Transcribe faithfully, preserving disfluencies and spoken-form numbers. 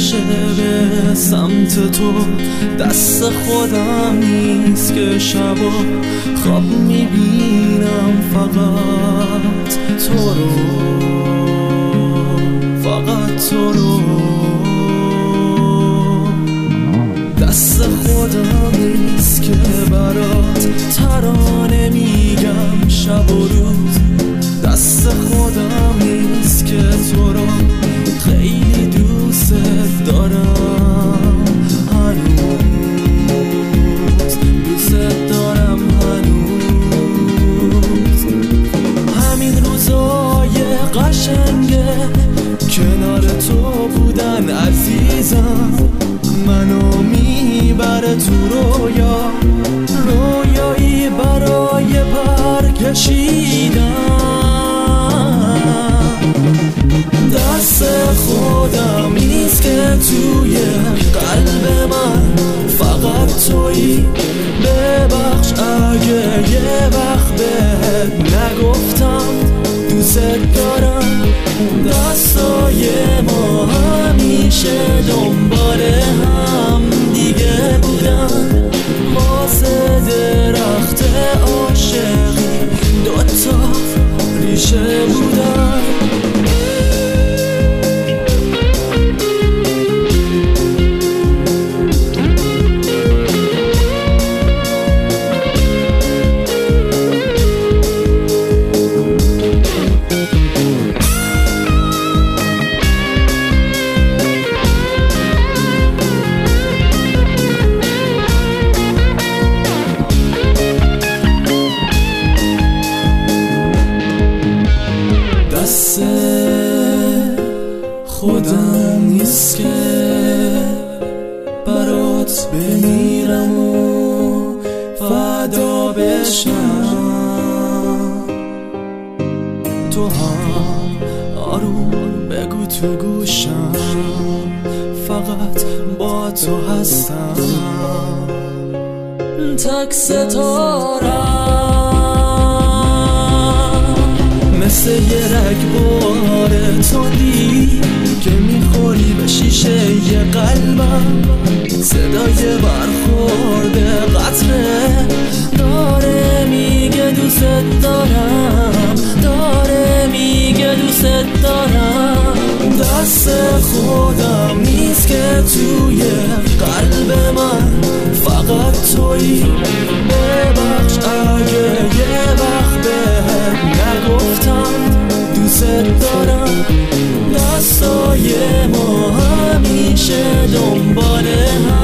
میشه به سمت تو، دست خودم نیست که شبا خواب میبینم فقط تو رو، فقط تو رو. دست خودم نیست که برات ترانه میگم شب و روز، دست خودم نیست که تو رو خیلی دوست دارم هنوز، دوست دارم هنوز. همین روزای قشنگه کنار تو بودن عزیزم، منو میبره تو رویا، رویایی برای پر کشیدم. دست خودم نیست که توی قلب من فقط تویی، ببخش اگه یه وقت بهت نگفتم دوست دارم. دستای ما همیشه دنبال هم دیگه بودن، واسه درخت عاشقی دوتا ریشه بودن. دست خودم نیست که برات بمیرم و فدا بشم، تو هم آروم بگو تو گوشم فقط با تو هستم. تک ستارم مثل یه رگبار تندی که میخوری به شیشه یه قلبم، صدای برخورد قطره داره میگه دوست دارم، داره میگه دوست دارم. دست خودم نیست که توی قلب من فقط تویی، ببخش اگه یه وقت بهت نگفتم دوست دارم. دستای ما همیشه دنبال هم